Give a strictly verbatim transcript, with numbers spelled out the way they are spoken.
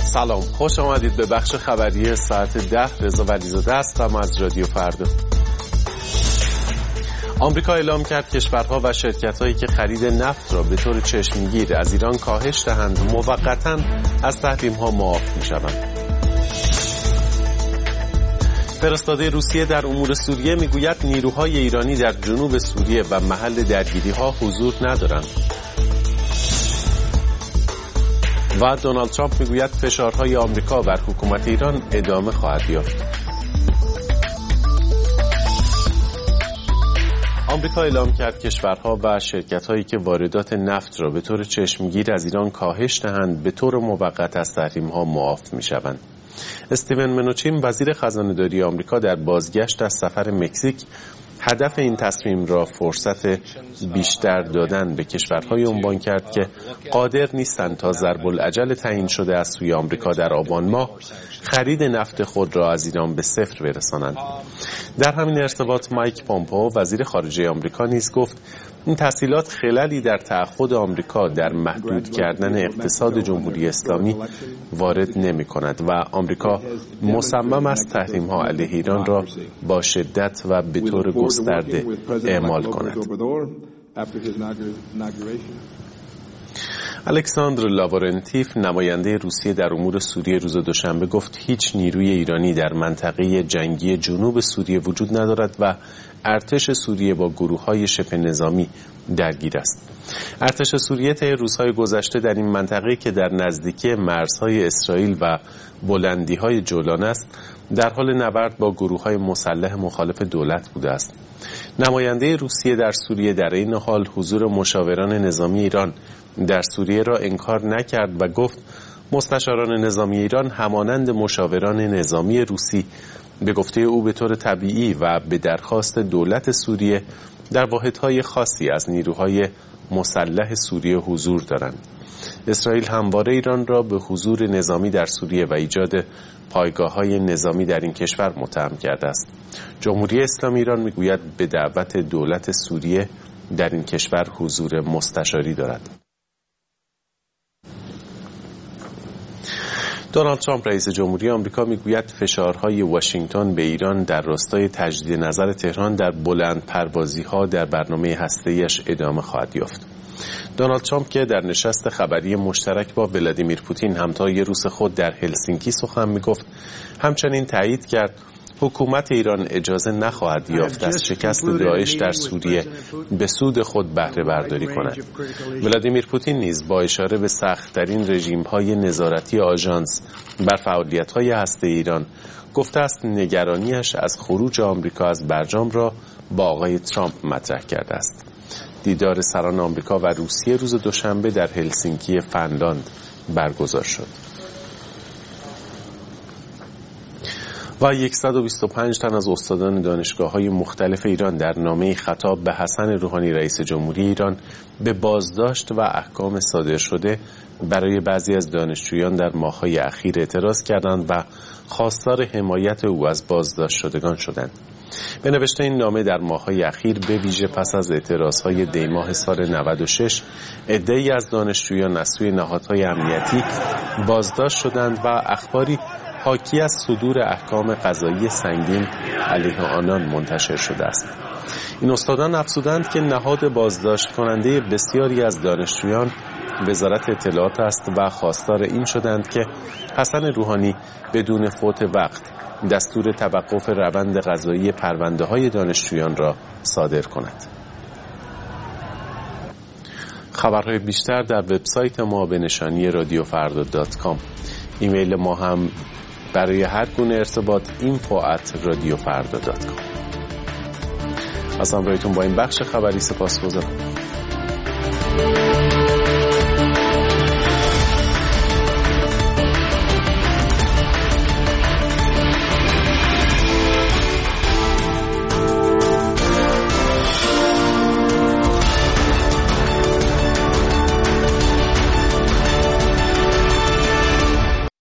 سلام، خوش آمدید به بخش خبری ساعت ده. رضا ولیزاده هستم از رادیو فردا. آمریکا اعلام کرد کشورها و شرکت‌هایی که خرید نفت را به طور چشمگیر از ایران کاهش دهند موقتاً از تحریم‌ها معاف می‌شوند. فرستاده روسیه در امور سوریه میگوید نیروهای ایرانی در جنوب سوریه و محل درگیری‌ها حضور ندارند. و دونالد ترامپ میگوید فشارهای آمریکا بر حکومت ایران ادامه خواهد یافت. آمریکا اعلام کرد کشورها و شرکت‌هایی که واردات نفت را به طور چشمگیر از ایران کاهش دهند به طور موقت از تحریم‌ها معاف می‌شوند. استیون منوچین وزیر خزانه‌داری آمریکا در بازگشت از سفر مکزیک هدف این تصمیم را فرصت بیشتر دادن به کشورهای عنوان کرد که قادر نیستند تا ضرب العجل تعیین شده از سوی آمریکا در آبان ماه خرید نفت خود را از ایران به صفر برسانند. در همین ارتباط مایک پومپئو وزیر خارجه آمریکا نیز گفت این تسهیلات خللی در تعهد آمریکا در محدود کردن اقتصاد جمهوری اسلامی وارد نمی کند و آمریکا مصمم است تحریم‌ها علیه ایران را با شدت و به طور گسترده اعمال کند. الکساندر لاورنتیف نماینده روسیه در امور سوریه روز دوشنبه گفت هیچ نیروی ایرانی در منطقه جنگی جنوب سوریه وجود ندارد و ارتش سوریه با گروه‌های شبه نظامی درگیر است. ارتش سوریه طی روزهای گذشته در این منطقه که در نزدیکی مرزهای اسرائیل و بلندی‌های جولان است در حال نبرد با گروه‌های مسلح مخالف دولت بوده است. نماینده روسیه در سوریه در این حال حضور مشاوران نظامی ایران در سوریه را انکار نکرد و گفت مستشاران نظامی ایران همانند مشاوران نظامی روسی به گفته او به طور طبیعی و به درخواست دولت سوریه در واحدهای خاصی از نیروهای مسلح سوریه حضور دارند. اسرائیل همواره ایران را به حضور نظامی در سوریه و ایجاد پایگاه‌های نظامی در این کشور متهم کرده است. جمهوری اسلامی ایران میگوید به دعوت دولت سوریه در این کشور حضور مستشاری دارد. دونالد ترامپ رئیس جمهوری آمریکا میگوید فشارهای واشنگتن به ایران در راستای تجدید نظر تهران در بلند پروازی‌ها در برنامه هسته‌ایش ادامه خواهد یافت. دونالد ترامپ که در نشست خبری مشترک با ولادیمیر پوتین همتای روس خود در هلسینکی سخن میگفت، همچنین تایید کرد حکومت ایران اجازه نخواهد یافت از شکست داعش در سوریه به سود خود بهره برداری کند. ولادیمیر پوتین نیز با اشاره به سخت‌ترین رژیم‌های نظارتی آژانس بر فعالیت‌های هسته‌ای ایران گفته است نگرانیش از خروج آمریکا از برجام را با آقای ترامپ مطرح کرده است. دیدار سران آمریکا و روسیه روز دوشنبه در هلسینکی فنلاند برگزار شد. و صد و بیست و پنج تن از استادان دانشگاه‌های مختلف ایران در نامه خطاب به حسن روحانی رئیس جمهوری ایران به بازداشت و احکام صادر شده برای بعضی از دانشجویان در ماه‌های اخیر اعتراض کردند و خواستار حمایت او از بازداشت شدگان شدند. به نوشته این نامه در ماه‌های اخیر به ویژه پس از اعتراضهای دی ماه سال نود و شش عده‌ای از دانشجویان از سوی نهادهای امنیتی بازداشت شدند و اخباری حاکی از صدور احکام قضایی سنگین علیه آنان منتشر شده است. این استادان افزودند که نهاد بازداشت کننده بسیاری از دانشجویان وزارت اطلاعات است و خواستار این شدند که حسن روحانی بدون فوت وقت دستور توقف روند قضایی پرونده‌های دانشجویان را صادر کند. خبرهای بیشتر در وبسایت ما به نشانی رادیو فردا دات کام. ایمیل ما هم برای هر گونه ارتباط اینفو ات رادیو فردا دات کام. از همراهیتون با این بخش خبری سپاسگزارم.